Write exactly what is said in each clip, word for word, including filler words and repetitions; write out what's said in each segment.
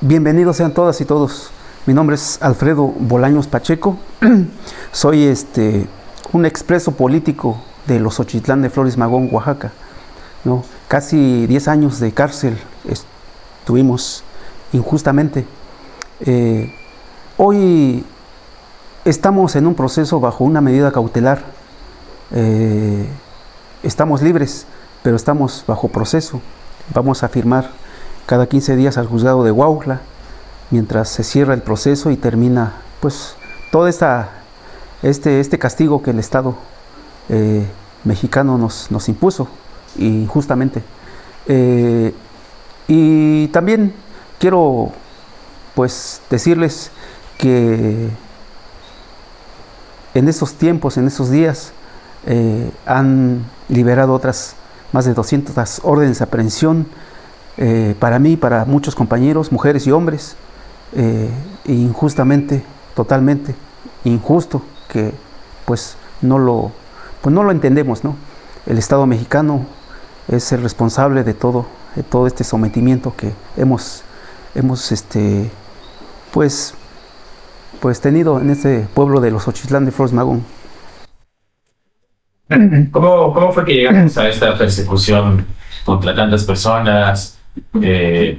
Bienvenidos sean todas y todos. Mi nombre es Alfredo Bolaños Pacheco. Soy este un expreso político de los Xochitlán de Flores Magón, Oaxaca. ¿no? Casi diez años de cárcel estuvimos injustamente. Eh, hoy estamos en un proceso bajo una medida cautelar. Eh, estamos libres, pero estamos bajo proceso. Vamos a firmar cada quince días al juzgado de Huautla, mientras se cierra el proceso y termina pues todo esta, este, este castigo que el Estado eh, mexicano nos, nos impuso injustamente. Eh, y también quiero pues decirles que en estos tiempos, en estos días, eh, han liberado otras más de doscientas órdenes de aprehensión eh, para mí, para muchos compañeros, mujeres y hombres, eh, injustamente, totalmente injusto, que pues no lo, pues no lo entendemos, ¿no? El Estado mexicano es el responsable de todo, de todo este sometimiento que hemos, hemos este, pues, pues tenido en este pueblo de los Xochitlán de Flores Magón. ¿Cómo, ¿Cómo fue que llegamos a esta persecución contra tantas personas? Eh,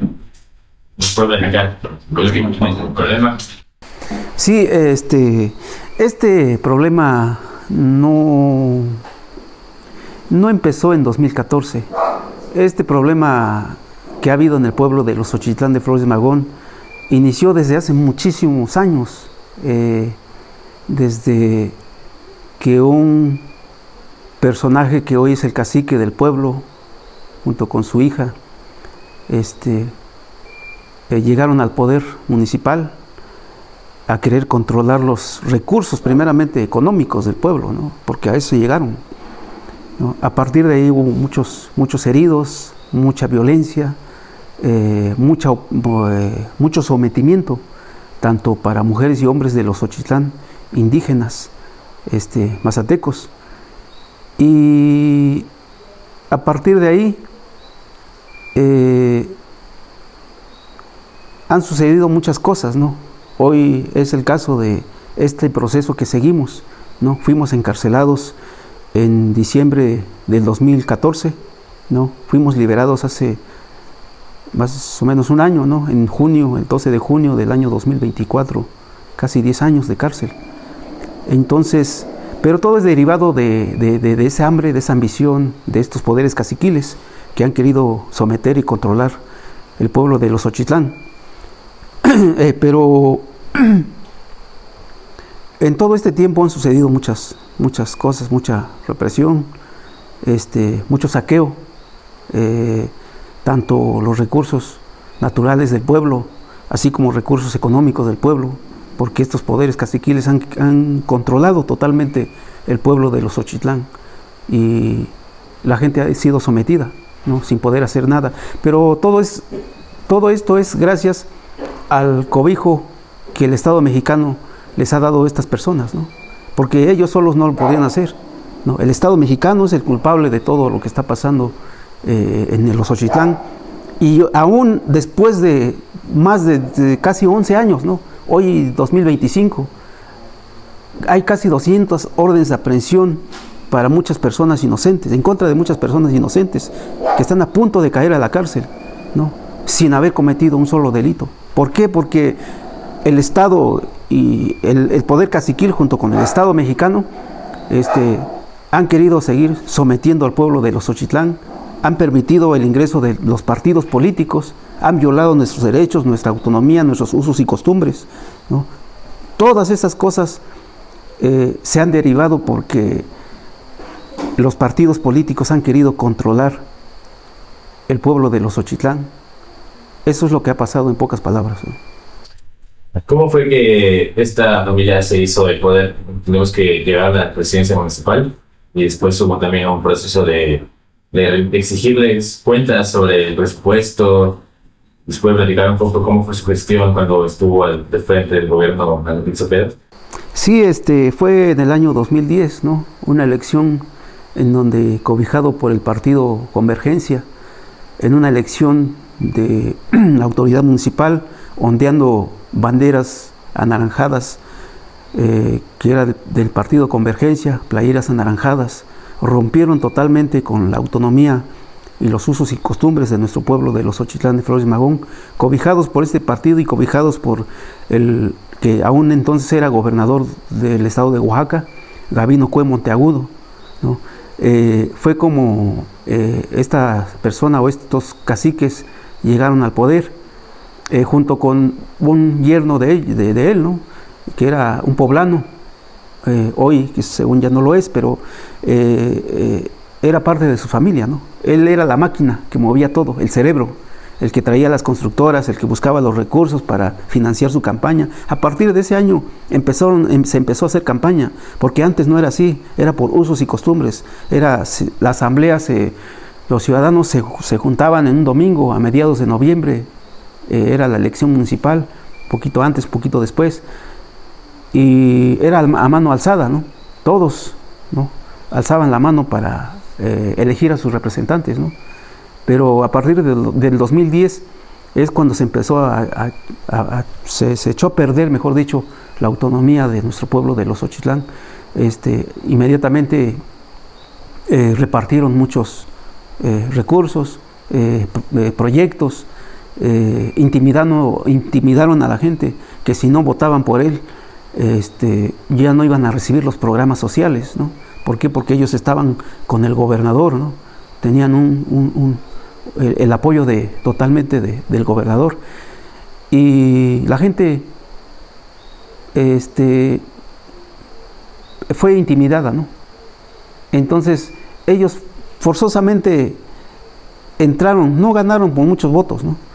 ¿Un problema? Sí, este, este problema no, no empezó en dos mil catorce. Este problema que ha habido en el pueblo de los Xochitlán de Flores Magón inició desde hace muchísimos años, eh, desde que un personaje que hoy es el cacique del pueblo, junto con su hija, este, eh, llegaron al poder municipal a querer controlar los recursos, primeramente económicos del pueblo, ¿no? Porque a eso llegaron, ¿no? A partir de ahí hubo muchos, muchos heridos, mucha violencia, eh, mucha, eh, mucho sometimiento, tanto para mujeres y hombres de los Xochitlán indígenas, este, mazatecos. Y a partir de ahí eh, han sucedido muchas cosas, ¿no? Hoy es el caso de este proceso que seguimos, ¿no? Fuimos encarcelados en diciembre del dos mil catorce, ¿no? Fuimos liberados hace más o menos un año, ¿no? En junio, el doce de junio del año dos mil veinticuatro, casi diez años de cárcel. Entonces, pero todo es derivado de, de, de, de esa hambre, de esa ambición, de estos poderes caciquiles que han querido someter y controlar el pueblo de los Xochitlán. eh, pero en todo este tiempo han sucedido muchas, muchas cosas, mucha represión, este, mucho saqueo, eh, tanto los recursos naturales del pueblo, así como recursos económicos del pueblo, porque estos poderes caciquiles han, han controlado totalmente el pueblo de los Xochitlán y la gente ha sido sometida, ¿no? Sin poder hacer nada. Pero todo, es, todo esto es gracias al cobijo que el Estado mexicano les ha dado a estas personas, ¿no? Porque ellos solos no lo podían hacer, ¿no? El Estado mexicano es el culpable de todo lo que está pasando eh, en los Xochitlán, y aún después de más de, de casi once años, ¿no? Hoy, dos mil veinticinco, hay casi doscientas órdenes de aprehensión para muchas personas inocentes, en contra de muchas personas inocentes que están a punto de caer a la cárcel, ¿no? Sin haber cometido un solo delito. ¿Por qué? Porque el Estado y el, el poder caciquil junto con el Estado mexicano este, han querido seguir sometiendo al pueblo de los Xochitlán, han permitido el ingreso de los partidos políticos, han violado nuestros derechos, nuestra autonomía, nuestros usos y costumbres, ¿no? Todas esas cosas eh, se han derivado porque los partidos políticos han querido controlar el pueblo de los Xochitlán. Eso es lo que ha pasado en pocas palabras, ¿no? ¿Cómo fue que esta familia se hizo del poder? Tenemos que llegar a la presidencia municipal y después hubo también un proceso de, de exigirles cuentas sobre el presupuesto. ¿Después platicar un poco cómo fue su gestión cuando estuvo al de frente del gobierno Alonso Cepeda? Sí, este, fue en el año dos mil diez, ¿no? Una elección en donde, cobijado por el partido Convergencia, en una elección de la autoridad municipal, ondeando banderas anaranjadas, eh, que era de, del partido Convergencia, playeras anaranjadas. Rompieron totalmente con la autonomía y los usos y costumbres de nuestro pueblo de los Xochitlán de Flores Magón, cobijados por este partido y cobijados por el que aún entonces era gobernador del estado de Oaxaca, Gabino Cue Monteagudo, ¿no? Eh, fue como eh, esta persona o estos caciques llegaron al poder, eh, junto con un yerno de él, de, de él, ¿no? Que era un poblano, eh, hoy que según ya no lo es, pero eh, eh, era parte de su familia, ¿no? Él era la máquina que movía todo, el cerebro, el que traía las constructoras, el que buscaba los recursos para financiar su campaña. A partir de ese año empezaron, se empezó a hacer campaña, porque antes no era así, era por usos y costumbres. Era la asamblea, se, los ciudadanos se, se juntaban en un domingo a mediados de noviembre, eh, era la elección municipal, poquito antes, poquito después, y era a mano alzada, ¿no? Todos, ¿no? Alzaban la mano para eh, elegir a sus representantes, ¿no? Pero a partir del, del dos mil diez es cuando se empezó a, a, a, a se, se echó a perder, mejor dicho, la autonomía de nuestro pueblo de los Xochitlán. Este, inmediatamente eh, repartieron muchos eh, recursos, eh, eh, proyectos, eh, intimidando, intimidaron a la gente que si no votaban por él, este, ya no iban a recibir los programas sociales, ¿no? ¿Por qué? Porque ellos estaban con el gobernador, ¿no? Tenían un, un, un, el, el apoyo de, totalmente de, del gobernador. Y la gente este, fue intimidada, ¿no? Entonces, ellos forzosamente entraron, no ganaron por muchos votos, ¿no?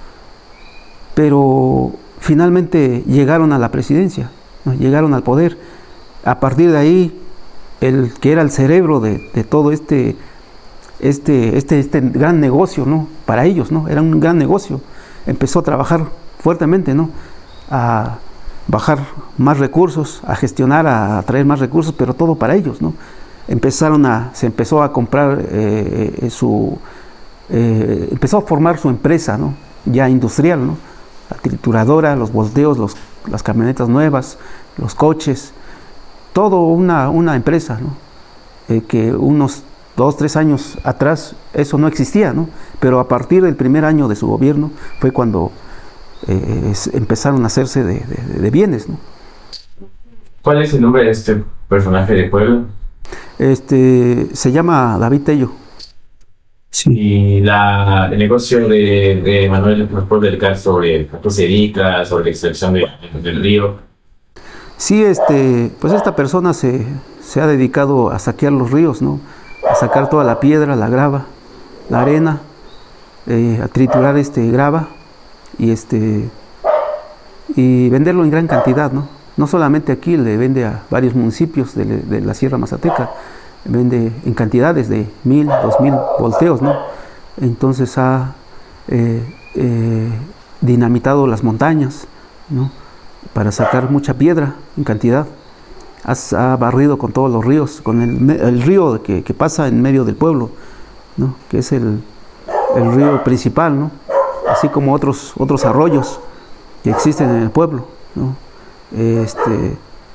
Pero finalmente llegaron a la presidencia, ¿no? Llegaron al poder. A partir de ahí, el que era el cerebro de, de todo este, este, este, este gran negocio, ¿no? Para ellos, ¿no? Era un gran negocio. Empezó a trabajar fuertemente, ¿no? A bajar más recursos, a gestionar, a traer más recursos, pero todo para ellos, ¿no? Empezaron a, se empezó a comprar eh, eh, su, eh, empezó a formar su empresa, ¿no? Ya industrial, ¿no? La trituradora, los volteos, los, las camionetas nuevas, los coches, todo una, una empresa, ¿no? Eh, que unos dos, tres años atrás eso no existía, ¿no? Pero a partir del primer año de su gobierno fue cuando eh, empezaron a hacerse de, de, de bienes, ¿no? ¿Cuál es el nombre de este personaje de pueblo? Este, se llama David Tello. Sí. Y la, el negocio de, de Manuel nos puede dedicar sobre a qué se dedica, sobre la extracción de, del río. Sí, este, pues esta persona se, se ha dedicado a saquear los ríos, ¿no? A sacar toda la piedra, la grava, la arena, eh, a triturar este grava y este y venderlo en gran cantidad, ¿no? No solamente aquí, le vende a varios municipios de, de la Sierra Mazateca, vende en cantidades de mil, dos mil volteos, ¿no? Entonces ha eh, eh, dinamitado las montañas, ¿no? Para sacar mucha piedra en cantidad. Has, ha barrido con todos los ríos, con el, el río que, que pasa en medio del pueblo, ¿no? Que es el, el río principal, ¿no? Así como otros, otros arroyos que existen en el pueblo, ¿no? Este,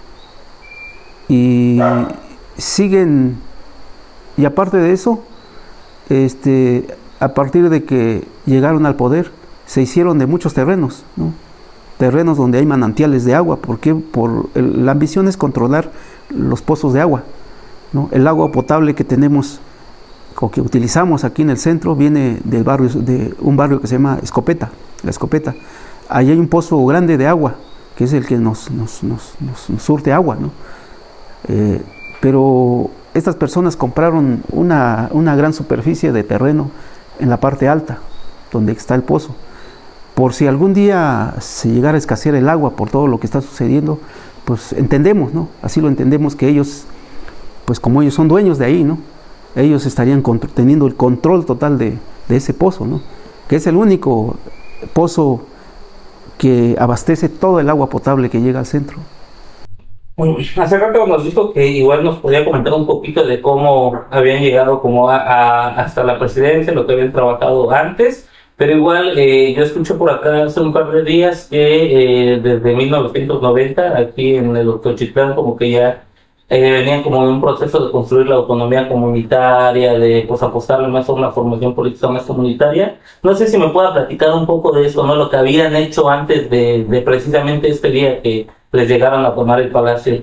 y siguen, y aparte de eso, este, a partir de que llegaron al poder, se hicieron de muchos terrenos, ¿no? Terrenos donde hay manantiales de agua. ¿Por qué? Por el, la ambición es controlar los pozos de agua, ¿no? El agua potable que tenemos o que utilizamos aquí en el centro viene del barrio, de un barrio que se llama Escopeta, la Escopeta. Allí hay un pozo grande de agua que es el que nos, nos, nos, nos, nos surte agua, ¿no? Eh, pero estas personas compraron una, una gran superficie de terreno en la parte alta donde está el pozo. Por si algún día se llegara a escasear el agua por todo lo que está sucediendo, pues entendemos, ¿no? Así lo entendemos, que ellos, pues como ellos son dueños de ahí, ¿no? Ellos estarían teniendo el control total de, de ese pozo, ¿no? Que es el único pozo que abastece todo el agua potable que llega al centro. Bueno, hace rato nos dijo que igual nos podía comentar un poquito de cómo habían llegado como a, a, hasta la presidencia, lo que habían trabajado antes. Pero igual, eh, yo escucho por acá hace un par de días que eh, desde mil novecientos noventa, aquí en el Ocochitlán, como que ya eh, venían como en un proceso de construir la autonomía comunitaria, de pues apostarle más a una formación política más comunitaria. No sé si me pueda platicar un poco de eso, ¿no? Lo que habían hecho antes de, de precisamente este día que les llegaron a tomar el palacio.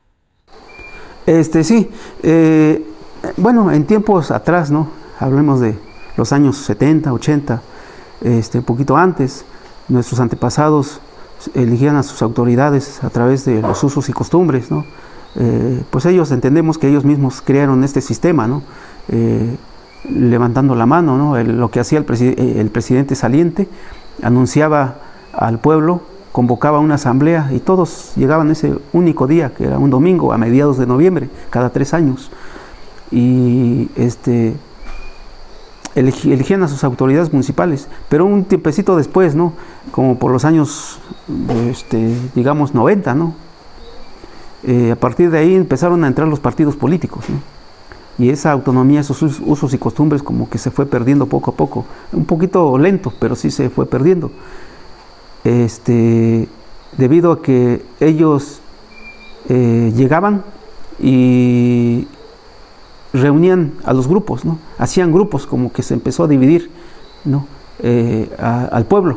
Este, sí, eh, bueno, en tiempos atrás, ¿no? Hablemos de los años setenta, ochenta, este, un poquito antes, nuestros antepasados elegían a sus autoridades a través de los usos y costumbres, ¿no? Eh, pues ellos, entendemos que ellos mismos crearon este sistema, ¿no? Eh, levantando la mano, ¿no? El, lo que hacía el, preside el presidente saliente, anunciaba al pueblo, convocaba una asamblea y todos llegaban ese único día, que era un domingo, a mediados de noviembre, cada tres años. Y este, elegían a sus autoridades municipales, pero un tiempecito después, ¿no? Como por los años, este, digamos, noventa, ¿no? Eh, a partir de ahí empezaron a entrar los partidos políticos, ¿no? Y esa autonomía, esos usos y costumbres como que se fue perdiendo poco a poco, un poquito lento, pero sí se fue perdiendo, este, debido a que ellos eh, llegaban y reunían a los grupos, ¿no? Hacían grupos, como que se empezó a dividir, ¿no? eh, a, al pueblo,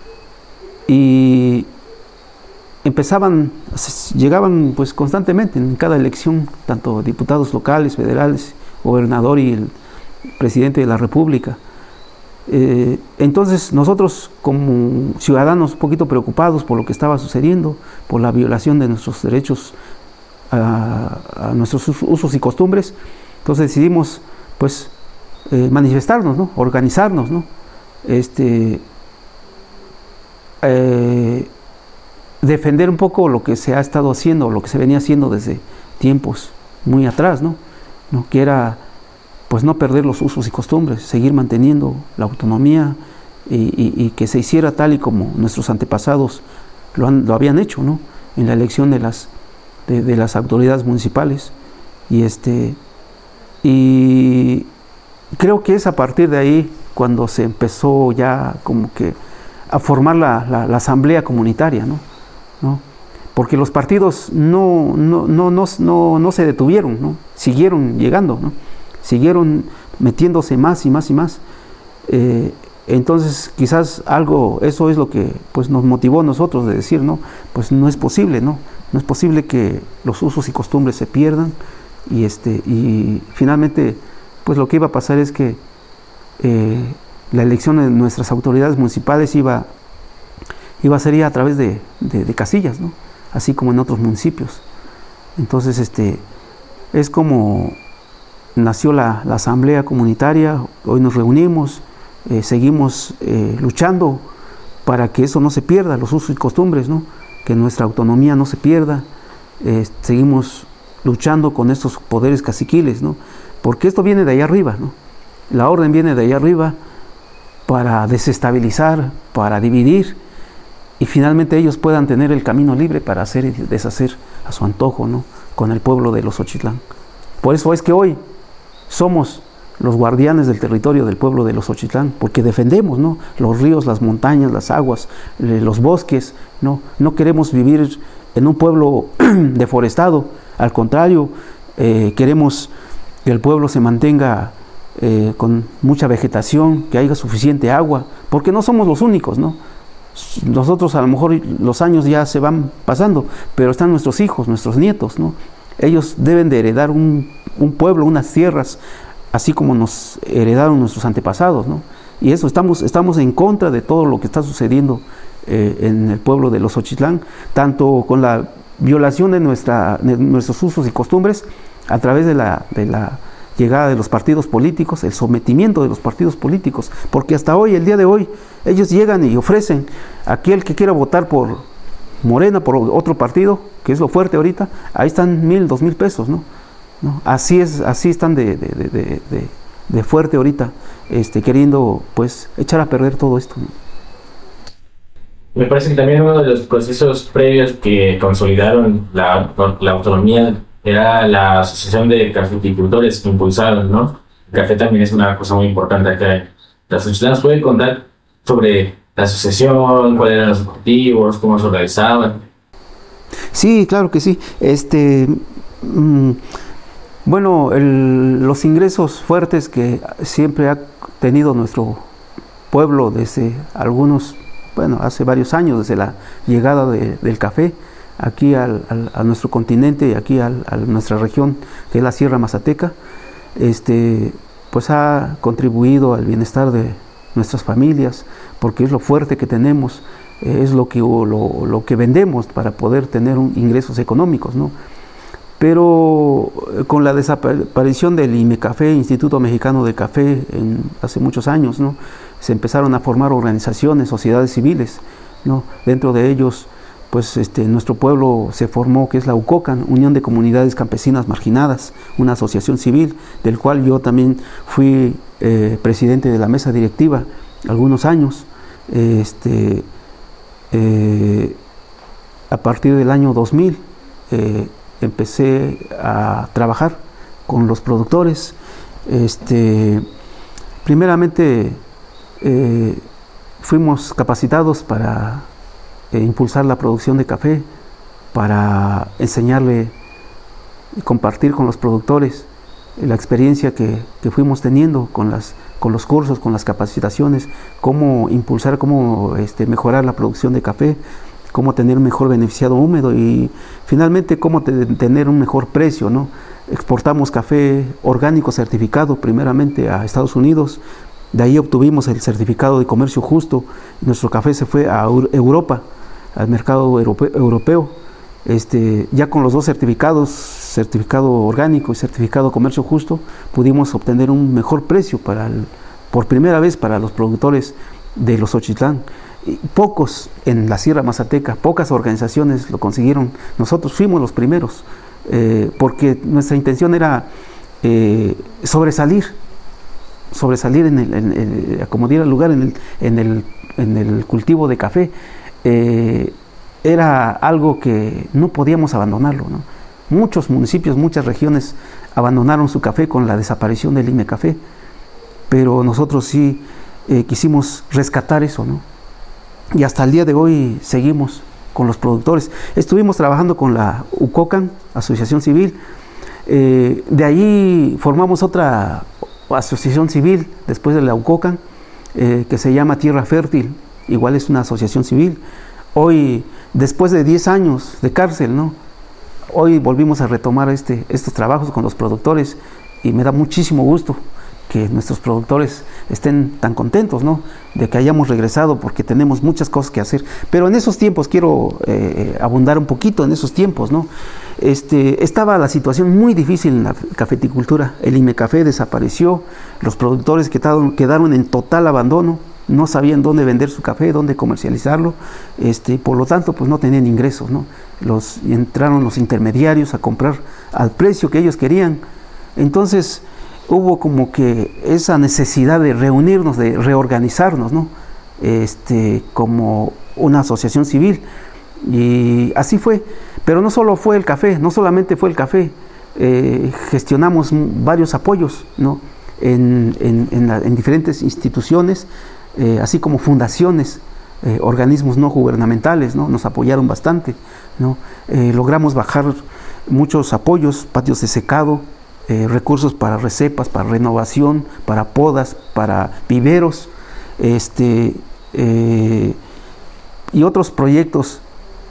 y empezaban, llegaban pues constantemente en cada elección, tanto diputados locales, federales, gobernador y el presidente de la República. Eh, entonces nosotros como ciudadanos un poquito preocupados por lo que estaba sucediendo, por la violación de nuestros derechos a, a nuestros usos y costumbres, entonces decidimos pues eh, manifestarnos, ¿no? Organizarnos, ¿no? Este, eh, defender un poco lo que se ha estado haciendo, lo que se venía haciendo desde tiempos muy atrás, ¿no? ¿No? Que era pues no perder los usos y costumbres, seguir manteniendo la autonomía y, y, y que se hiciera tal y como nuestros antepasados lo, han, lo habían hecho, ¿no? En la elección de las, de, de las autoridades municipales. Y, este, y creo que es a partir de ahí cuando se empezó ya como que a formar la, la, la asamblea comunitaria, ¿no? ¿No? Porque los partidos no, no, no, no, no, no se detuvieron, ¿no? Siguieron llegando, ¿no? Siguieron metiéndose más y más y más. Eh, entonces quizás algo, eso es lo que pues nos motivó a nosotros de decir, no, pues no es posible, no, no es posible que los usos y costumbres se pierdan, y este, y finalmente pues lo que iba a pasar es que eh, la elección de nuestras autoridades municipales iba iba a ser ya a través de, de, de casillas, ¿no? Así como en otros municipios. Entonces este es como nació la, la asamblea comunitaria. Hoy nos reunimos, eh, seguimos eh, luchando para que eso no se pierda, los usos y costumbres, ¿no? Que nuestra autonomía no se pierda. Eh, seguimos luchando con estos poderes caciquiles, ¿no? Porque esto viene de allá arriba, ¿no? La orden viene de allá arriba para desestabilizar, para dividir, y finalmente ellos puedan tener el camino libre para hacer y deshacer a su antojo, ¿no? Con el pueblo de los Ochitlán. Por eso es que hoy somos los guardianes del territorio del pueblo de los Ochitlán, porque defendemos, ¿no? Los ríos, las montañas, las aguas, los bosques, ¿no? No queremos vivir en un pueblo deforestado, al contrario, eh, queremos que el pueblo se mantenga eh, con mucha vegetación, que haya suficiente agua, porque no somos los únicos, ¿no? Nosotros a lo mejor los años ya se van pasando, pero están nuestros hijos, nuestros nietos, ¿no? Ellos deben de heredar un, un pueblo, unas tierras, así como nos heredaron nuestros antepasados, ¿no? Y eso, estamos, estamos en contra de todo lo que está sucediendo eh, en el pueblo de los Ochitlán, tanto con la violación de, nuestra, de nuestros usos y costumbres a través de la, de la llegada de los partidos políticos, el sometimiento de los partidos políticos, porque hasta hoy, el día de hoy, ellos llegan y ofrecen a aquel que quiera votar por Morena, por otro partido, que es lo fuerte ahorita, ahí están mil, dos mil pesos, ¿no? ¿No? Así es, así están de, de, de, de, de, de fuerte ahorita, este, queriendo pues echar a perder todo esto, ¿no? Me parece que también uno de los procesos previos que consolidaron la, la autonomía era la asociación de cafeticultores que impulsaron, ¿no? El café también es una cosa muy importante acá. ¿Las Ochitlán pueden contar sobre la asociación, cuáles eran los objetivos, cómo se organizaban? Sí, claro que sí. Este, mmm, bueno, el, los ingresos fuertes que siempre ha tenido nuestro pueblo desde algunos, bueno, hace varios años, desde la llegada de, del café aquí al, al, a nuestro continente y aquí al, a nuestra región, que es la Sierra Mazateca, este, pues ha contribuido al bienestar de nuestras familias, porque es lo fuerte que tenemos, es lo que, lo, lo que vendemos para poder tener un, ingresos económicos, ¿no? Pero con la desaparición del IMECAFE, Instituto Mexicano del Café, en, hace muchos años, ¿no? Se empezaron a formar organizaciones, sociedades civiles, ¿no? Dentro de ellos, pues este, nuestro pueblo se formó, que es la UCOCAN, Unión de Comunidades Campesinas Marginadas, una asociación civil, del cual yo también fui eh, presidente de la mesa directiva algunos años. Este, eh, a partir del año dos mil eh, empecé a trabajar con los productores. Este, primeramente eh, fuimos capacitados para eh, impulsar la producción de café, para enseñarle y compartir con los productores la experiencia que, que fuimos teniendo con, las, con los cursos, con las capacitaciones, cómo impulsar, cómo este, mejorar la producción de café, cómo tener un mejor beneficiado húmedo y finalmente cómo te, tener un mejor precio, ¿no? Exportamos café orgánico certificado primeramente a Estados Unidos, de ahí obtuvimos el certificado de comercio justo, nuestro café se fue a Europa, al mercado europeo, europeo. Este, ya con los dos certificados, certificado orgánico y certificado comercio justo, pudimos obtener un mejor precio para el, por primera vez para los productores de los Xochitlán. Y pocos en la Sierra Mazateca, pocas organizaciones lo consiguieron. Nosotros fuimos los primeros, eh, porque nuestra intención era eh, sobresalir, sobresalir en el, en el, como diera lugar en el, en el, en el cultivo de café. Eh, era algo que no podíamos abandonarlo, ¿no? Muchos municipios, muchas regiones abandonaron su café con la desaparición del IMECAFE, pero nosotros sí eh, quisimos rescatar eso, ¿no? Y hasta el día de hoy seguimos con los productores. Estuvimos trabajando con la UCOCAN, Asociación Civil, eh, de ahí formamos otra asociación civil después de la UCOCAN, eh, que se llama Tierra Fértil, igual es una asociación civil. Hoy, después de diez años de cárcel, ¿no? Hoy volvimos a retomar este, estos trabajos con los productores y me da muchísimo gusto que nuestros productores estén tan contentos, ¿no? De que hayamos regresado, porque tenemos muchas cosas que hacer. Pero en esos tiempos, quiero eh, abundar un poquito en esos tiempos, ¿no? Este, estaba la situación muy difícil en la cafeticultura. El IMECAFE desapareció, los productores quedaron, quedaron en total abandono, no sabían dónde vender su café, dónde comercializarlo, este, por lo tanto pues no tenían ingresos, ¿no? Los, entraron los intermediarios a comprar al precio que ellos querían. Entonces hubo como que esa necesidad de reunirnos, de reorganizarnos, ¿no? Este, como una asociación civil, y así fue. Pero no solo fue el café, no solamente fue el café, eh, gestionamos varios apoyos, ¿no? en, en, en, la, en diferentes instituciones, Eh, así como fundaciones, eh, organismos no gubernamentales, ¿no? Nos apoyaron bastante, ¿no? Eh, logramos bajar muchos apoyos, patios de secado, eh, recursos para recepas, para renovación, para podas, para viveros, este, eh, y otros proyectos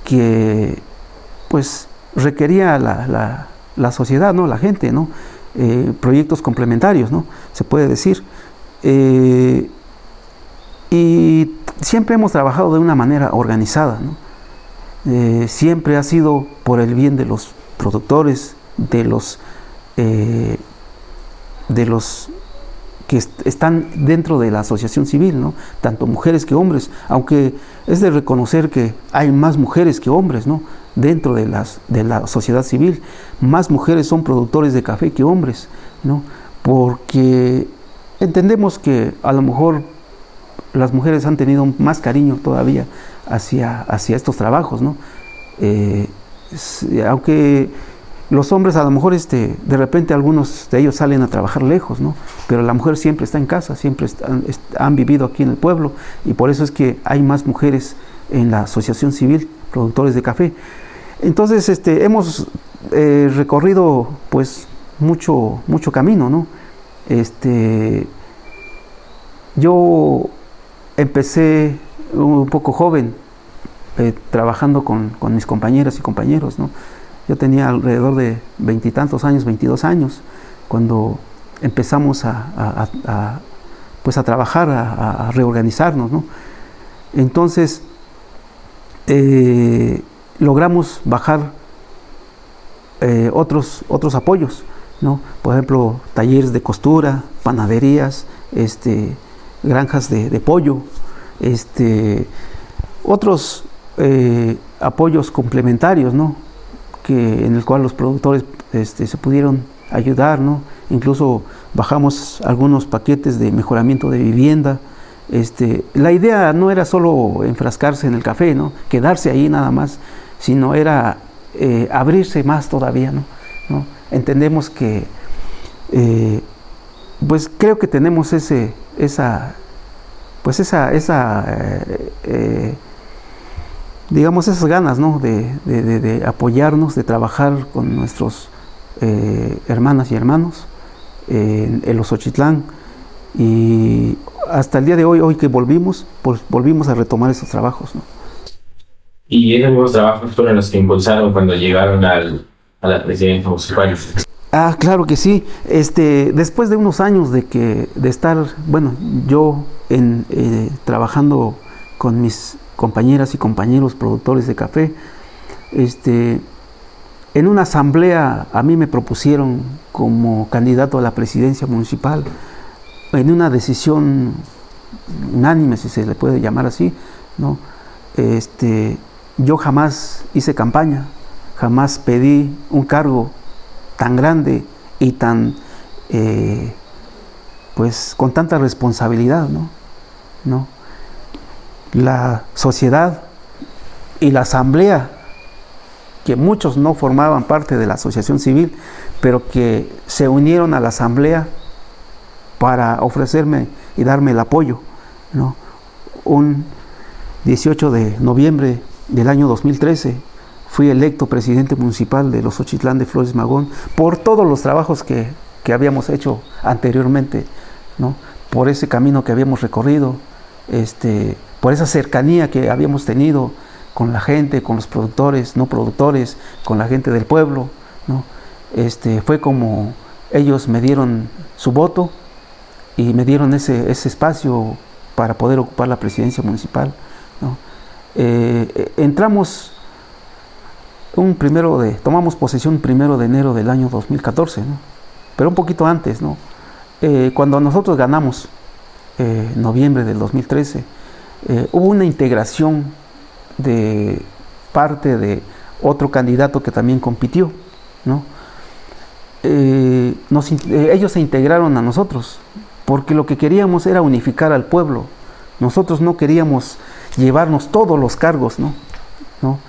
que pues requería la, la, la sociedad, ¿no? La gente, ¿no? Eh, proyectos complementarios, ¿no? Se puede decir. Eh, Y siempre hemos trabajado de una manera organizada, ¿no? Eh, siempre ha sido por el bien de los productores, de los, eh, de los que est están dentro de la asociación civil, ¿no? Tanto mujeres que hombres, aunque es de reconocer que hay más mujeres que hombres, ¿no? Dentro de, las, de la sociedad civil, más mujeres son productores de café que hombres, ¿no? Porque entendemos que a lo mejor las mujeres han tenido más cariño todavía hacia, hacia estos trabajos, ¿no? Eh, aunque los hombres a lo mejor este, de repente algunos de ellos salen a trabajar lejos, ¿no? Pero la mujer siempre está en casa, siempre están, est han vivido aquí en el pueblo, y por eso es que hay más mujeres en la Asociación Civil Productores de Café. Entonces este, hemos eh, recorrido pues mucho, mucho camino, ¿no? Este, yo empecé un poco joven, eh, trabajando con, con mis compañeras y compañeros, ¿no? Yo tenía alrededor de veintitantos años, veintidós años, cuando empezamos a, a, a, pues a trabajar, a, a reorganizarnos, ¿no? Entonces, eh, logramos bajar eh, otros, otros apoyos, ¿no? Por ejemplo, talleres de costura, panaderías, este, granjas de, de pollo, este, otros eh, apoyos complementarios, ¿no? Que, en el cual los productores este, se pudieron ayudar, ¿no? Incluso bajamos algunos paquetes de mejoramiento de vivienda. Este, la idea no era solo enfrascarse en el café, ¿no? Quedarse ahí nada más, sino era eh, abrirse más todavía, ¿no? ¿No? Entendemos que, eh, pues creo que tenemos ese, esa, pues esa, esa eh, eh, digamos, esas ganas, ¿no? de, de, de, de apoyarnos, de trabajar con nuestros eh, hermanas y hermanos eh, en, en los Xochitlán, y hasta el día de hoy, hoy que volvimos, pues volvimos a retomar esos trabajos, ¿no? Y esos mismos trabajos fueron los que impulsaron cuando llegaron al, a la presidencia municipal. Ah, claro que sí. Este, después de unos años de que, de estar, bueno, yo en, eh, trabajando con mis compañeras y compañeros productores de café, este, en una asamblea a mí me propusieron como candidato a la presidencia municipal, en una decisión unánime, si se le puede llamar así, ¿no? Este, yo jamás hice campaña, jamás pedí un cargo tan grande y tan, eh, pues, con tanta responsabilidad, ¿no? ¿No? La sociedad y la asamblea, que muchos no formaban parte de la asociación civil, pero que se unieron a la asamblea para ofrecerme y darme el apoyo, ¿no? Un dieciocho de noviembre del año dos mil trece fui electo presidente municipal de los Xochitlán de Flores Magón por todos los trabajos que, que habíamos hecho anteriormente, ¿no? Por ese camino que habíamos recorrido, este, por esa cercanía que habíamos tenido con la gente, con los productores, no productores, con la gente del pueblo, ¿no? Este, fue como ellos me dieron su voto y me dieron ese, ese espacio para poder ocupar la presidencia municipal, ¿no? Eh, entramos un primero de, tomamos posesión primero de enero del año dos mil catorce, ¿no? Pero un poquito antes, ¿no? Eh, cuando nosotros ganamos, eh, noviembre del dos mil trece, eh, hubo una integración de parte de otro candidato que también compitió, ¿no? Eh, nos, eh, ellos se integraron a nosotros porque lo que queríamos era unificar al pueblo. Nosotros no queríamos llevarnos todos los cargos, ¿no? ¿No?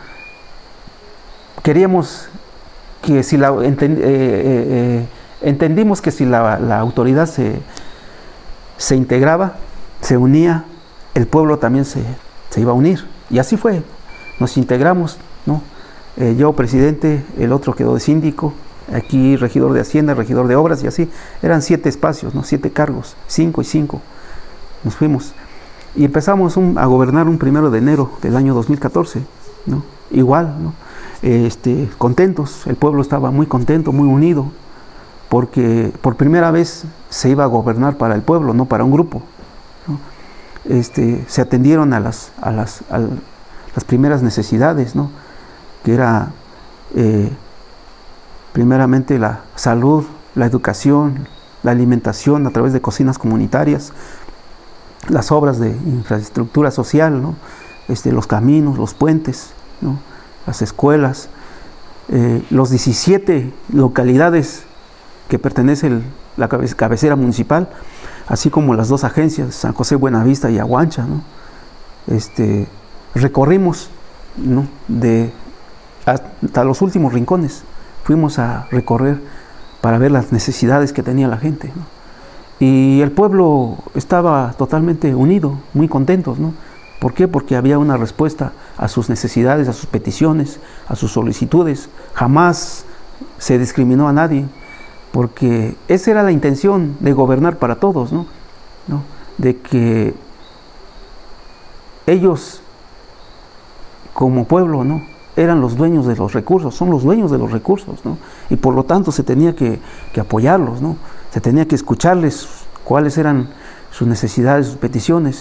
Queríamos que si la enten, eh, eh, eh, entendimos que si la, la autoridad se, se integraba, se unía, el pueblo también se, se iba a unir. Y así fue, nos integramos, ¿no? Eh, yo presidente, el otro quedó de síndico, aquí regidor de Hacienda, regidor de Obras, y así. Eran siete espacios, ¿no? Siete cargos, cinco y cinco. Nos fuimos. Y empezamos un, a gobernar un primero de enero del año dos mil catorce, ¿no? Igual, ¿no? Este, contentos, el pueblo estaba muy contento, muy unido, porque por primera vez se iba a gobernar para el pueblo, no para un grupo, ¿no? Este, se atendieron a las, a las, a las primeras necesidades, ¿no? Que era eh, primeramente la salud, la educación, la alimentación a través de cocinas comunitarias, las obras de infraestructura social, ¿no? Este, los caminos, los puentes, ¿no? Las escuelas, eh, los diecisiete localidades que pertenecen a la cabecera municipal, así como las dos agencias, San José Buenavista y Aguancha, ¿no? Este, recorrimos, ¿no? De hasta los últimos rincones. fuimos a recorrer para ver las necesidades que tenía la gente, ¿no? Y el pueblo estaba totalmente unido, muy contentos, ¿no? ¿Por qué? Porque había una respuesta a sus necesidades, a sus peticiones, a sus solicitudes. Jamás se discriminó a nadie, porque esa era la intención de gobernar para todos, ¿no? ¿No? De que ellos, como pueblo, ¿no?, eran los dueños de los recursos, son los dueños de los recursos, ¿no? Y por lo tanto se tenía que, que apoyarlos, ¿no? Se tenía que escucharles cuáles eran sus necesidades, sus peticiones,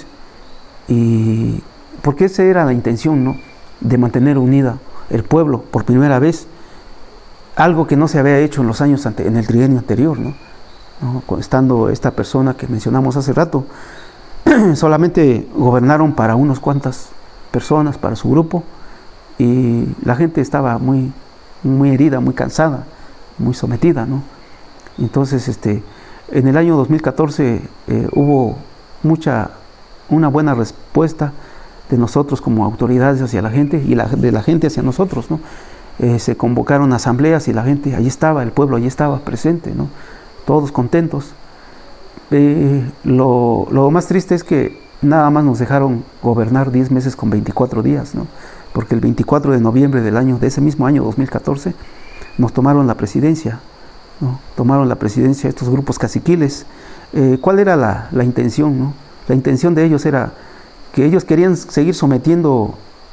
y porque esa era la intención, ¿no?, de mantener unida el pueblo por primera vez, algo que no se había hecho en los años ante, en el trienio anterior, ¿no? ¿No? Estando esta persona que mencionamos hace rato, solamente gobernaron para unas cuantas personas, para su grupo, y la gente estaba muy, muy herida, muy cansada, muy sometida, ¿no? Entonces, este, en el año dos mil catorce eh, hubo mucha, una buena respuesta de nosotros como autoridades hacia la gente y la, de la gente hacia nosotros, ¿no? Eh, se convocaron asambleas y la gente, allí estaba, el pueblo allí estaba presente, ¿no? Todos contentos. Eh, lo, lo más triste es que nada más nos dejaron gobernar diez meses con veinticuatro días, ¿no? Porque el veinticuatro de noviembre del año, de ese mismo año dos mil catorce, nos tomaron la presidencia, ¿no? Tomaron la presidencia estos grupos caciquiles. Eh, ¿Cuál era la, la intención, ¿no? La intención de ellos era que ellos querían seguir sometiendo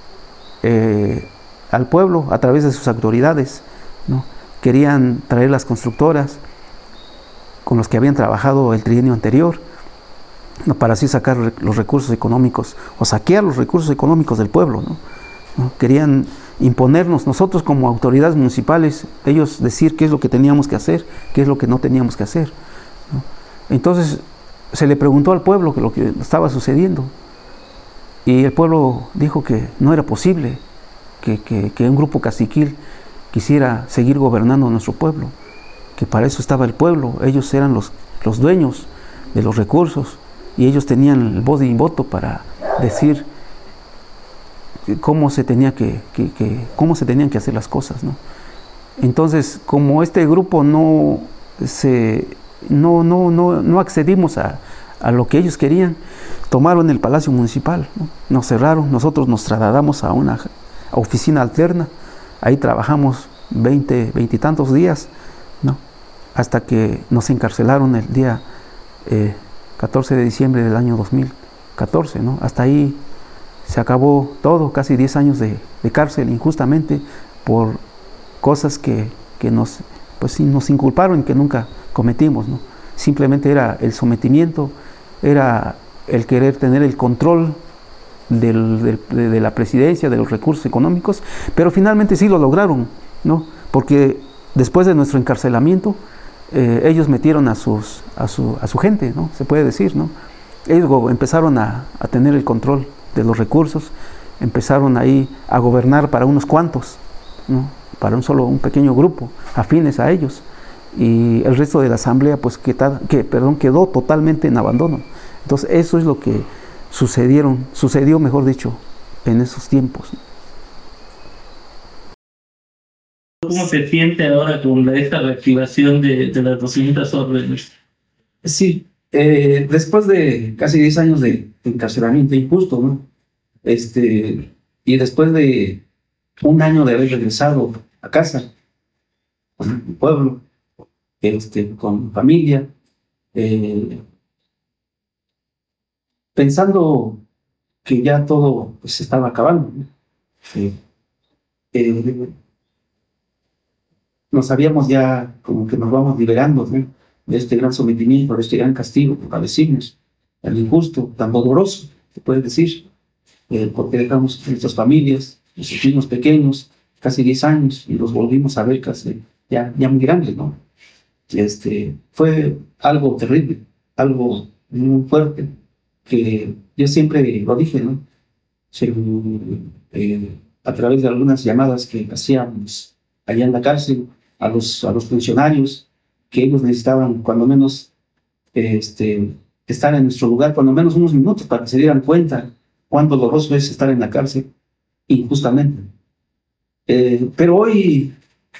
eh, al pueblo a través de sus autoridades, ¿no? Querían traer las constructoras con los que habían trabajado el trienio anterior, ¿no?, para así sacar los recursos económicos o saquear los recursos económicos del pueblo, ¿no? ¿No? Querían imponernos, nosotros como autoridades municipales, ellos decir qué es lo que teníamos que hacer, qué es lo que no teníamos que hacer, ¿no? Entonces se le preguntó al pueblo que lo que estaba sucediendo, y el pueblo dijo que no era posible que, que, que un grupo caciquil quisiera seguir gobernando nuestro pueblo, que para eso estaba el pueblo, ellos eran los, los dueños de los recursos, y ellos tenían el voz y voto para decir cómo se tenía que, que, que cómo se tenían que hacer las cosas, ¿no? Entonces, como este grupo no se no no no, no accedimos a, a lo que ellos querían, tomaron el Palacio Municipal, ¿no? Nos cerraron, nosotros nos trasladamos a una a oficina alterna, ahí trabajamos veinte, veintitantos días, ¿no?, hasta que nos encarcelaron el día eh, catorce de diciembre del año dos mil catorce, ¿no? Hasta ahí se acabó todo, casi diez años de, de cárcel injustamente por cosas que, que nos, pues, sí, nos inculparon y que nunca cometimos, ¿no? Simplemente era el sometimiento, era el querer tener el control del, del, de, de la presidencia, de los recursos económicos, pero finalmente sí lo lograron, ¿no? Porque después de nuestro encarcelamiento, eh, ellos metieron a, sus, a, su, a su gente, ¿no? Se puede decir, ¿no? Ellos empezaron a, a tener el control de los recursos, empezaron ahí a gobernar para unos cuantos, ¿no?, para un solo, un pequeño grupo, afines a ellos, y el resto de la asamblea, pues, que, que, perdón, quedó totalmente en abandono. Entonces, eso es lo que sucedieron, sucedió, mejor dicho, en esos tiempos. ¿Cómo se siente ahora con esta reactivación de, de las doscientas órdenes? Sí. Eh, después de casi diez años de encarcelamiento injusto, ¿no?, este, y después de un año de haber regresado a casa, con mi pueblo, este, con mi familia, eh, pensando que ya todo, pues, se estaba acabando, ¿no? Eh, eh, nos sabíamos ya como que nos vamos liberando, ¿no?, de este gran sometimiento, de este gran castigo que padecimos, el injusto, tan doloroso, se puede decir, eh, porque dejamos nuestras familias, nuestros niños pequeños, casi diez años, y los volvimos a ver casi ya, ya muy grandes, ¿no? Este, fue algo terrible, algo muy fuerte, que yo siempre lo dije, ¿no? Se, eh, a través de algunas llamadas que hacíamos allá en la cárcel, a los, a los funcionarios, que ellos necesitaban cuando menos este, estar en nuestro lugar, cuando menos unos minutos, para que se dieran cuenta cuán doloroso es estar en la cárcel injustamente. Eh, pero hoy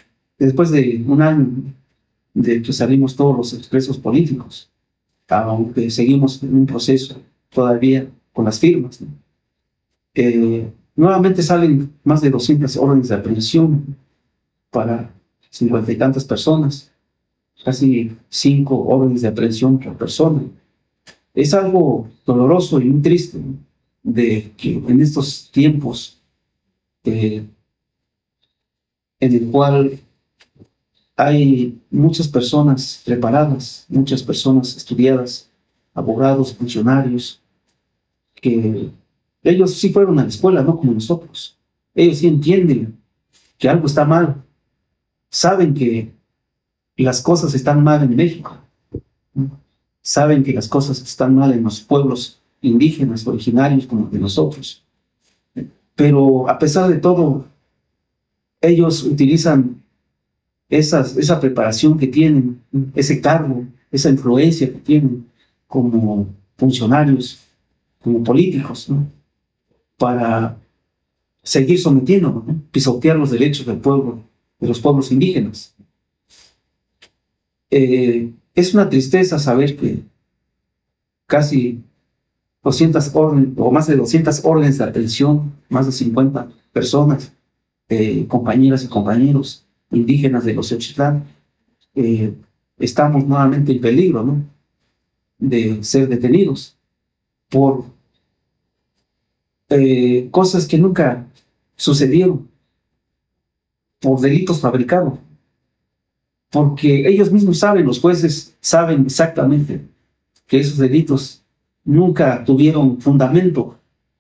después de un año de que salimos todos los expresos políticos, aunque seguimos en un proceso todavía con las firmas, ¿no? eh, nuevamente salen más de doscientas órdenes de aprehensión para cincuenta y tantas personas, casi cinco órdenes de aprehensión por persona. Es algo doloroso y muy triste, ¿no? De que en estos tiempos eh, en el cual hay muchas personas preparadas, muchas personas estudiadas, abogados, funcionarios, que ellos sí fueron a la escuela, no como nosotros. Ellos sí entienden que algo está mal, saben que las cosas están mal en México, ¿no? Saben que las cosas están mal en los pueblos indígenas, originarios como de nosotros. Pero a pesar de todo, ellos utilizan esas, esa preparación que tienen, ese cargo, esa influencia que tienen como funcionarios, como políticos, ¿no? Para seguir sometiendo, ¿no? Pisotear los derechos del pueblo, de los pueblos indígenas. Eh, es una tristeza saber que casi doscientas órdenes, o más de doscientas órdenes de aprehensión, más de cincuenta personas, eh, compañeras y compañeros indígenas de los Xochitlán, eh, estamos nuevamente en peligro, ¿no? De ser detenidos por eh, cosas que nunca sucedieron, por delitos fabricados, porque ellos mismos saben, los jueces saben exactamente que esos delitos nunca tuvieron fundamento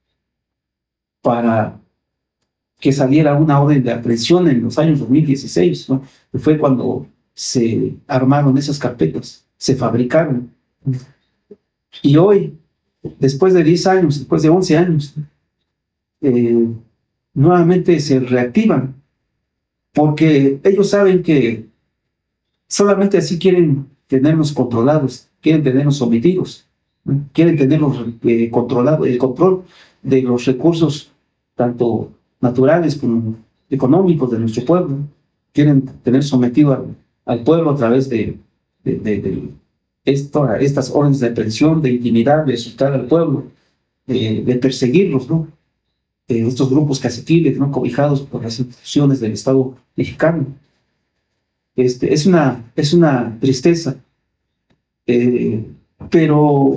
para que saliera una orden de aprehensión en los años dos mil dieciséis, ¿no? Que fue cuando se armaron esas carpetas, se fabricaron. Y hoy, después de diez años, después de once años, eh, nuevamente se reactivan, porque ellos saben que solamente así quieren tenernos controlados, quieren tenernos sometidos, ¿no? Quieren tenerlos eh, controlados, el control de los recursos, tanto naturales como económicos de nuestro pueblo. Quieren tener sometido al, al pueblo a través de, de, de, de esto, estas órdenes de aprehensión, de intimidar, de asustar al pueblo, eh, de perseguirlos, ¿no? Eh, estos grupos caciquiles, ¿no? Cobijados por las instituciones del Estado mexicano. Este, es, una, es una tristeza, eh, pero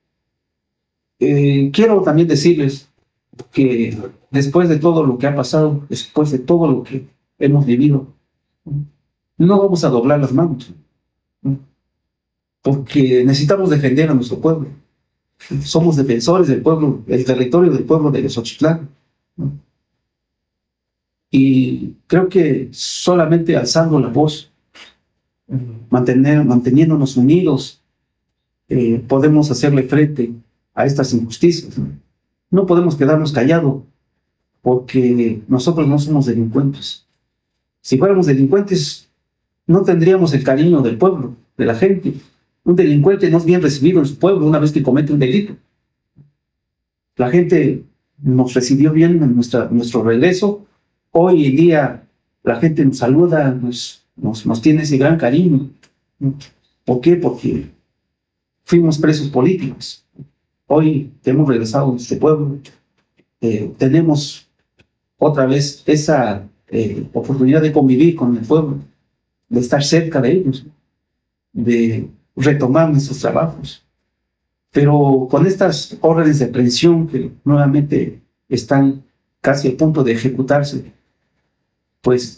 eh, quiero también decirles que después de todo lo que ha pasado, después de todo lo que hemos vivido, no vamos a doblar las manos, ¿no? Porque necesitamos defender a nuestro pueblo. Somos defensores del pueblo, el territorio del pueblo de Xochitlán, ¿no? Y creo que solamente alzando la voz, mantener, manteniéndonos unidos, eh, podemos hacerle frente a estas injusticias, ¿no? No podemos quedarnos callados, porque nosotros no somos delincuentes. Si fuéramos delincuentes, no tendríamos el cariño del pueblo, de la gente. Un delincuente no es bien recibido en su pueblo una vez que comete un delito. La gente nos recibió bien en nuestra, nuestro regreso. Hoy en día la gente nos saluda, nos, nos, nos tiene ese gran cariño. ¿Por qué? Porque fuimos presos políticos. Hoy hemos regresado a nuestro pueblo. Eh, tenemos otra vez esa eh, oportunidad de convivir con el pueblo, de estar cerca de ellos, de retomar nuestros trabajos. Pero con estas órdenes de aprehensión que nuevamente están casi a punto de ejecutarse, pues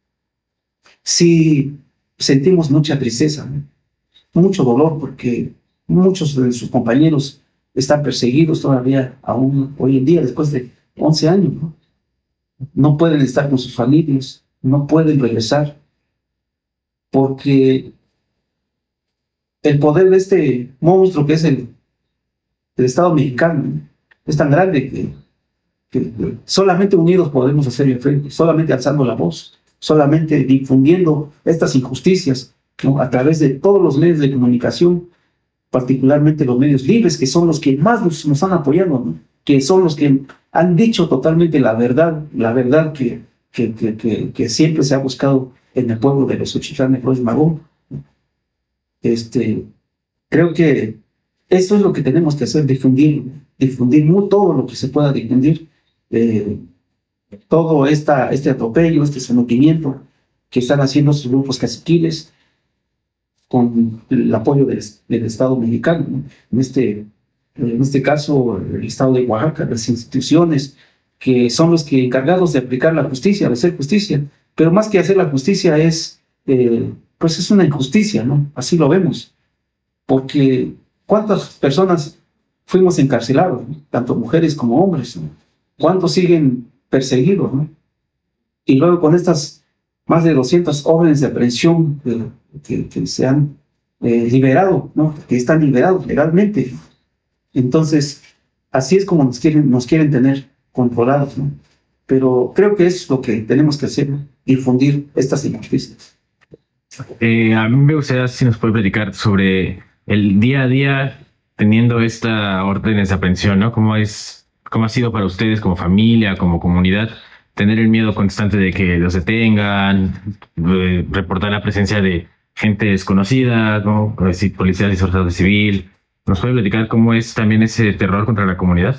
sí sentimos mucha tristeza, ¿no? Mucho dolor, porque muchos de sus compañeros están perseguidos todavía aún hoy en día, después de once años, ¿no? No pueden estar con sus familias, no pueden regresar, porque el poder de este monstruo que es el, el Estado mexicano, ¿no? Es tan grande que, que solamente unidos podemos hacerle frente, solamente alzando la voz, solamente difundiendo estas injusticias, ¿no? A través de todos los medios de comunicación, particularmente los medios libres, que son los que más nos, nos han apoyado, ¿no? Que son los que han dicho totalmente la verdad, la verdad que, que, que, que, que siempre se ha buscado en el pueblo de los Xochitlán de Flores Magón. Este, creo que eso es lo que tenemos que hacer, difundir, difundir muy, todo lo que se pueda difundir, eh, todo esta, este atropello, este sometimiento que están haciendo sus grupos caciquiles con el apoyo del, del Estado mexicano, ¿no? En este, en este caso, el Estado de Oaxaca, las instituciones que son los que encargados de aplicar la justicia, de hacer justicia, pero más que hacer la justicia es, eh, pues es una injusticia, ¿no? Así lo vemos, porque ¿cuántas personas fuimos encarcelados, ¿no? Tanto mujeres como hombres, ¿no? ¿Cuántos siguen perseguidos, ¿no? Y luego con estas más de doscientas órdenes de aprehensión eh, que, que se han eh, liberado, ¿no? Que están liberados legalmente. Entonces, así es como nos quieren, nos quieren tener controlados, ¿no? Pero creo que es lo que tenemos que hacer, ¿no? Difundir estas injusticias. Eh, a mí me gustaría si nos puede platicar sobre el día a día teniendo esta órdenes de aprehensión, ¿no? ¿Cómo es, cómo ha sido para ustedes como familia, como comunidad, tener el miedo constante de que los detengan, eh, reportar la presencia de gente desconocida, ¿no? Si policías disfrazados de civil? ¿Nos puede platicar cómo es también ese terror contra la comunidad?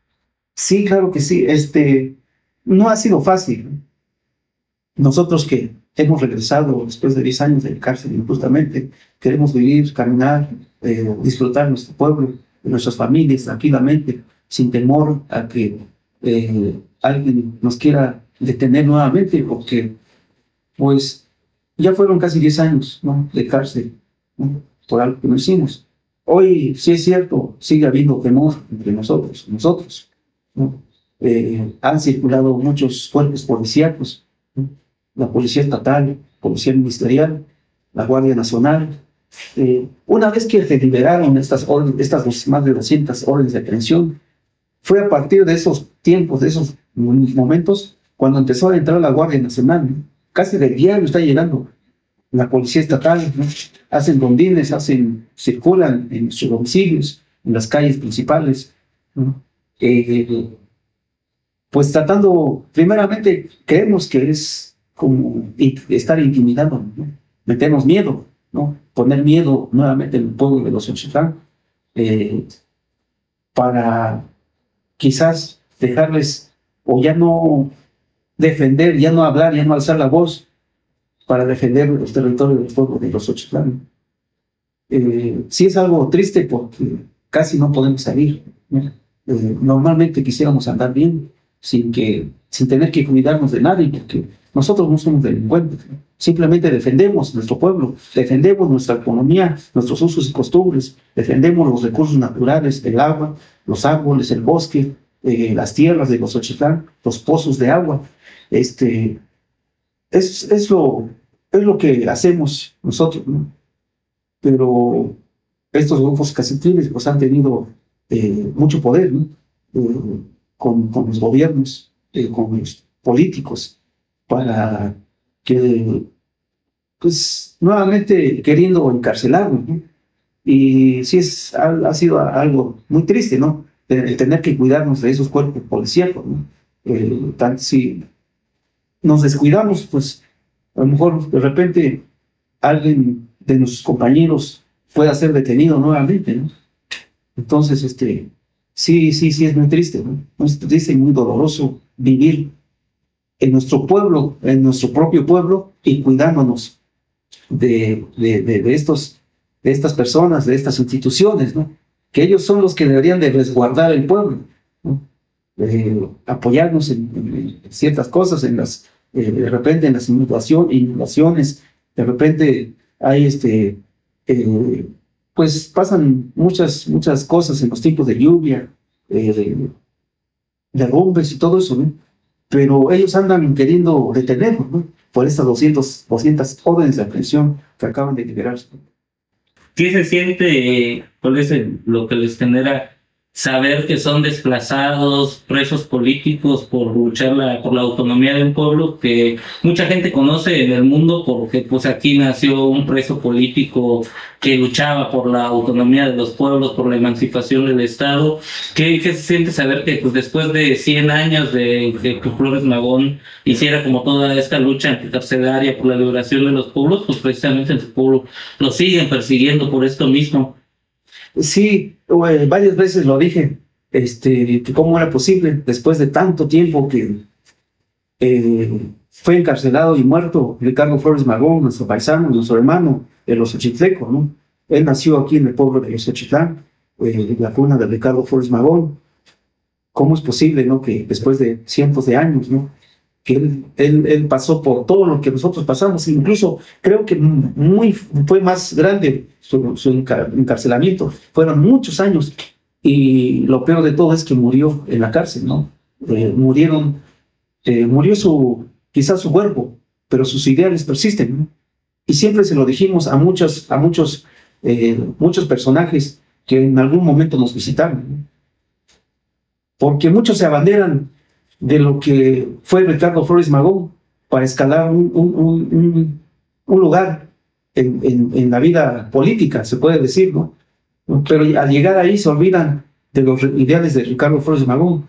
Sí, claro que sí. Este, no ha sido fácil. Nosotros que hemos regresado después de diez años de cárcel, injustamente, queremos vivir, caminar, eh, disfrutar nuestro pueblo, nuestras familias tranquilamente, sin temor a que eh, alguien nos quiera detener nuevamente, porque pues ya fueron casi diez años, ¿no?, de cárcel, ¿no?, por algo que no hicimos. Hoy, sí es cierto, sigue habiendo temor entre nosotros, nosotros, ¿no? Eh, han circulado muchos cuerpos policíacos, ¿no? La Policía Estatal, Policía Ministerial, la Guardia Nacional. Eh, una vez que se liberaron estas, estas más de doscientas órdenes de aprehensión, fue a partir de esos tiempos, de esos momentos, cuando empezó a entrar la Guardia Nacional, ¿no? Casi de diario está llegando la Policía Estatal, ¿no? Hacen rondines, hacen, circulan en sus domicilios, en las calles principales, ¿no? Eh, pues tratando, primeramente, creemos que es como estar intimidando, ¿no? Meternos miedo, ¿no? Poner miedo nuevamente en el pueblo de los Xochitlán, eh, para quizás dejarles, o ya no defender, ya no hablar, ya no alzar la voz, para defender los territorios del pueblo de los Xochitlán. Eh, sí es algo triste porque casi no podemos salir, ¿no? Eh, normalmente quisiéramos andar bien, sin, que, sin tener que cuidarnos de nadie, porque nosotros no somos delincuentes, ¿no? Simplemente defendemos nuestro pueblo, defendemos nuestra economía, nuestros usos y costumbres, defendemos los recursos naturales, el agua, los árboles, el bosque, eh, las tierras de los Xochitlán, los pozos de agua. Este, es, es, lo, es lo que hacemos nosotros, ¿no? Pero estos grupos caciquiles pues, han tenido eh, mucho poder, ¿no? eh, con, con los gobiernos, eh, con los políticos, para que, pues, nuevamente queriendo encarcelarnos, ¿no? Y sí es, ha, ha sido algo muy triste, ¿no? El tener que cuidarnos de esos cuerpos policíacos, ¿no? Eh, tan, si nos descuidamos, pues, a lo mejor de repente alguien de nuestros compañeros pueda ser detenido nuevamente, ¿no? Entonces, este, sí, sí, sí es muy triste, ¿no? Muy triste y muy doloroso vivir en nuestro pueblo, en nuestro propio pueblo, y cuidándonos de, de, de, de, estos, de estas personas, de estas instituciones, ¿no? Que ellos son los que deberían de resguardar el pueblo, ¿no? Eh, apoyarnos en, en, en ciertas cosas, en las, eh, de repente en las inundación, inundaciones, de repente hay este, eh, pues pasan muchas, muchas cosas en los tiempos de lluvia, eh, de derrumbes y todo eso, ¿no? Pero ellos andan queriendo detenernos, ¿no? Por estas doscientas órdenes de aprehensión que acaban de liberarse. ¿Qué se siente? ¿Cuál es el, lo que les genera saber que son desplazados, presos políticos por luchar la, por la autonomía de un pueblo que mucha gente conoce en el mundo, porque pues aquí nació un preso político que luchaba por la autonomía de los pueblos, por la emancipación del Estado. ¿Qué, qué se siente saber que pues después de cien años de, de que Flores Magón hiciera como toda esta lucha anticarcelaria por la liberación de los pueblos, pues precisamente en su pueblo lo siguen persiguiendo por esto mismo? Sí, eh, varias veces lo dije, este, que cómo era posible después de tanto tiempo que eh, fue encarcelado y muerto Ricardo Flores Magón, nuestro paisano, nuestro hermano, el Ozochitleco, ¿no? Él nació aquí en el pueblo de Ozochitlán, eh, la cuna de Ricardo Flores Magón. ¿Cómo es posible, no, que después de cientos de años, no, que él, él, él pasó por todo lo que nosotros pasamos? Incluso creo que muy, fue más grande su, su encarcelamiento, fueron muchos años, y lo peor de todo es que murió en la cárcel, ¿no? Eh, murieron, eh, murió su, quizás su cuerpo, pero sus ideales persisten, ¿no? Y siempre se lo dijimos a muchos, a muchos, eh, muchos personajes que en algún momento nos visitaron, ¿no? Porque muchos se abanderan de lo que fue Ricardo Flores Magón para escalar un, un, un, un lugar en, en, en la vida política, se puede decir, ¿no? Pero al llegar ahí se olvidan de los ideales de Ricardo Flores Magón.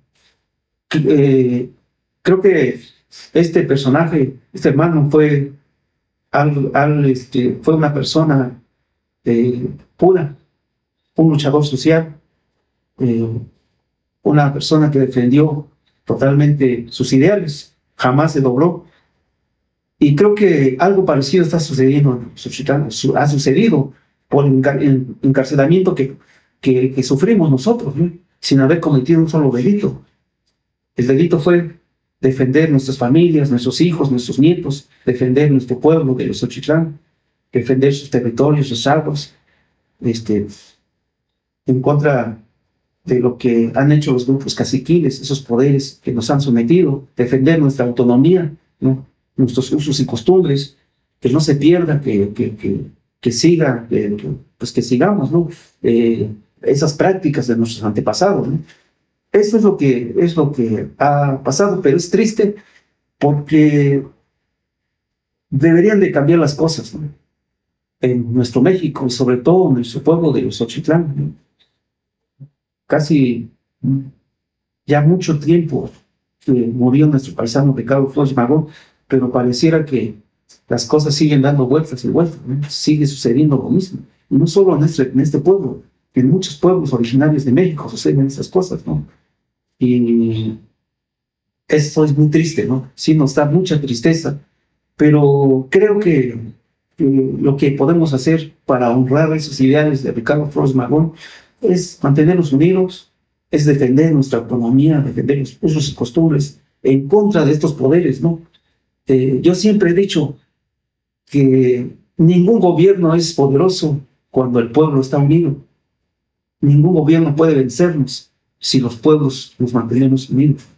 Eh, creo que este personaje, este hermano, fue, al, al, este, fue una persona eh, pura, un luchador social, eh, una persona que defendió totalmente sus ideales, jamás se dobló. Y creo que algo parecido está sucediendo en Xochitlán, ha sucedido por el encarcelamiento que, que, que sufrimos nosotros, ¿no? Sin haber cometido un solo delito. El delito fue defender nuestras familias, nuestros hijos, nuestros nietos, defender nuestro pueblo de Xochitlán, defender sus territorios, sus aguas, este, en contra de lo que han hecho los grupos caciquiles, esos poderes que nos han sometido, defender nuestra autonomía, ¿no? Nuestros usos y costumbres, que no se pierda, que, que, que, que siga, que, pues que sigamos, ¿no? Eh, esas prácticas de nuestros antepasados, ¿no? Eso es lo que, es lo que ha pasado, pero es triste porque deberían de cambiar las cosas, ¿no? En nuestro México y sobre todo en nuestro pueblo de Xochitlán, ¿no? Casi ya mucho tiempo que murió nuestro paisano Ricardo Flores Magón, pero pareciera que las cosas siguen dando vueltas y vueltas, ¿no? Sigue sucediendo lo mismo, y no solo en este, en este pueblo, en muchos pueblos originarios de México suceden esas cosas, ¿no? Y eso es muy triste, ¿no? Sí nos da mucha tristeza, pero creo que, que lo que podemos hacer para honrar esos ideales de Ricardo Flores Magón es mantenernos unidos, es defender nuestra autonomía, defender los usos y costumbres en contra de estos poderes, ¿no? Eh, yo siempre he dicho que ningún gobierno es poderoso cuando el pueblo está unido. Ningún gobierno puede vencernos si los pueblos nos mantenemos unidos.